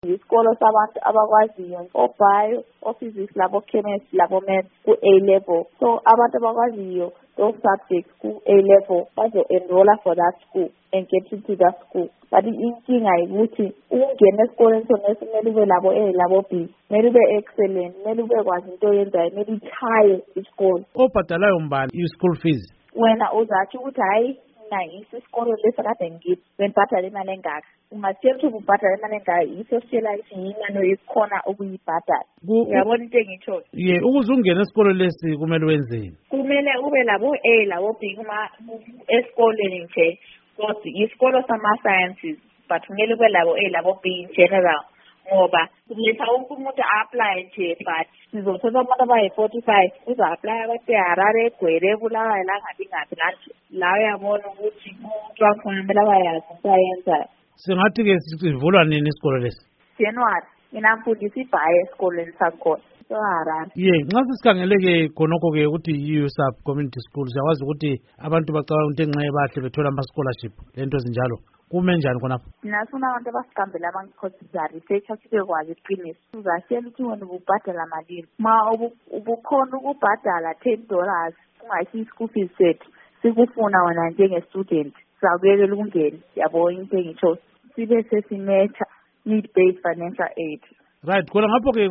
isikolo sabantu abakwaziyo obio, physics, labo chemistry, labo maths ku-A level. So abantu abakwaziyo those subjects ku-A level bazo-enrolla for that school and get into that school. But inkinga ukuthi ungena esikoleni sona kumele ube labo A labo B, kumele ube excellent, kumele ube kwazi into oyenzayo, kumele uchaye isikolo. Obhadalayo mbani i-school fees? Wena uzathi ukuthi hayi isikolo lesi kade ngithi bengibhadala imali engaka. Ungatshela ukuthi ubhadala imali engaka, yiso sitshela ukuthi yimali oyikhona ukuyibhadala. Uyabona into engitsho? Ye, ukuze ungene esikolo lesi kumele wenzeni? Kumele ube labo A labo B esikoleni nje. Kodwa isikolo sama-sciences, but kumele ube labo A labo B in general. Ngoba kuletha wonke umuntu a-apply nje, but sizothola abantu abayi-45 uza-apply abaseHarare, eGwere, eBulawayo, la ngabi ngaphi lanje. La uyabona ukuthi umuntu wakhona kumele abayazi into ayenzayo. Singathi-ke sivulwa nini isikolo lesi? January. Mina ngifundisa ibhayi esikoleni sakhona. Harare. Ye, nxa sisikhangele-ke khonokho-ke ukuthi i-USAP Community School, siyakwazi ukuthi abantu bacabanga ukuthi enxa bahle bethola ama-scholarship lento ezinjalo. Kume njani khonapho? Nasifuna abantu abasigambela abangikhosiza research sikwazi iqiniso. Uzashela ukuthi wena ububhadala malini. Ma ubukhona ukubhadala $10 ungayisi school fees sethu. Sikufuna wena njenge-student. Sizakuyekela ukungena. Yabo into engitsho. Sibe sesimetha need-based financial aid. Right, khona ngapho-ke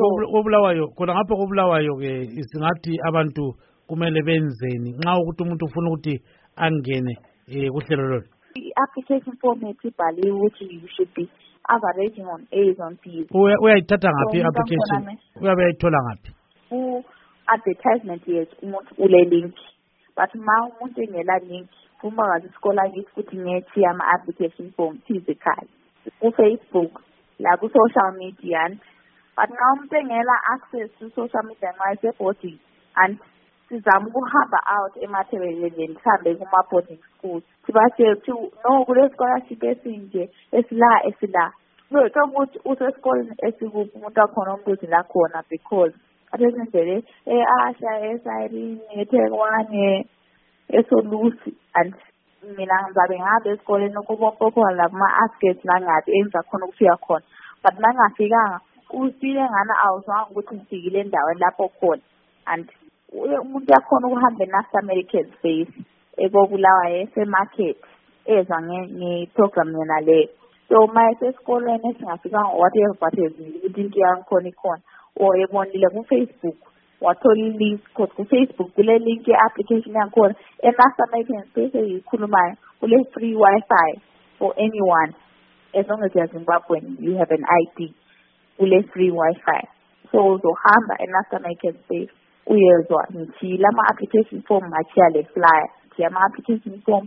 kobulawayo-ke singathi abantu kumele benzeni nxa ukuthi umuntu ufuna ukuthi angene kuhlelo lolu. I-application form ibhaliwe ukuthi you should be averaging on A's on B's. Uyayithatha ngaphi i-application? Uyabe uyayithola ngaphi? Ku-advertisement yethu umuntu ule link. But ma umuntu engela link, uma ngazi isikole akithi futhi ngethi ama-application form physically. Ku-Facebook, la ku-social media. But nxa umuntu engela access to social media nxa ese-boarding and sizama ukuhamba out emathebeleleni sihambe kuma-boarding schools sibatshele ukuthi no kule-scholarship esinje esila uyothola ukuthi usesikoleni esikuphi umuntu wakhona umbuzi la khona because athezindlele e-Asha, eSirene, eThekwani, eSolusi and mina ngizabe ngabe esikoleni okukhona la kuma-askets langathi enza khona ukufika khona but nangafikanga ufile ngana awuzwanga ukuthi ngifikile endaweni lapho khona and umuntu yakhona ukuhamba e-Nasa Medical Space ekobulawayo esemarket ezwa nge-program yona leyo. So ma esesikoleni esingafikanga whatever ukuthi into yangikhona ikhona or ebonile ku-Facebook wathola i-link cause ku-Facebook kule link ye-application yangikhona e-Nasa Medical Space eyikhulumayo kule free Wi-Fi for anyone as long as you're Zimbabwean you have an ID kule free Wi-Fi. So uzohamba e-Nasa Medical Space uyezwa ngithi lama-application form ngachiya le flyer ngithi ama-application form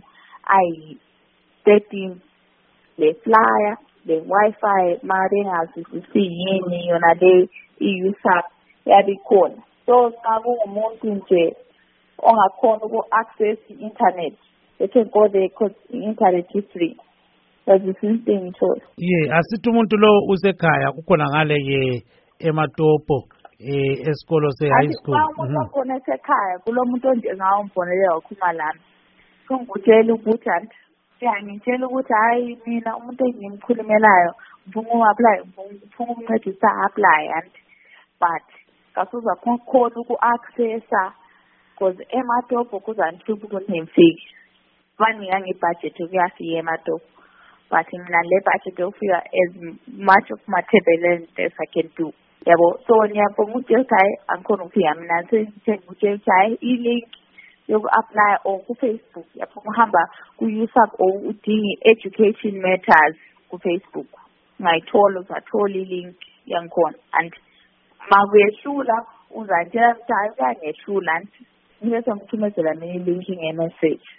ayi-13 le flyer le Wi-Fi maringazwisisi yini yona le i-USAP yabikhona. So xa kungumuntu nje ongakhona uku-access i-internet they can go there because i-internet is free. Ye, asithi umuntu lo usekhaya kukhona ngale-ke eMatopo esikolo se-high school. Khona esekhaya kulo muntu onjengawo mbonele wakhuluma lami. Ngikutshela ukuthi ngitshela ukuthi hayi mina umuntu engimkhulumelayo ngifuna uku-apply ngifuna ukuncedisa apply but kasuza khona uku-accessa because eMatopo kuzangihlupha ukuthi ngifike. Banika ngebudget ukuyafika eMatopo. But mina le budget yokufika as much of Mathebeleni as I can do. Yabo, so ngiyabonga ukuthi hayi angikhona ukufika mina ngitshela ukuthi hayi i-link yoku-apply or ku-Facebook yapho uhamba ku-USAP or udinga education matters ku-Facebook ngayithola uzathola i-link yangikhona and makuyehlula uzatshela ukuthi hayi kuyangehlula bese ngithumezela mina i-link nge-message.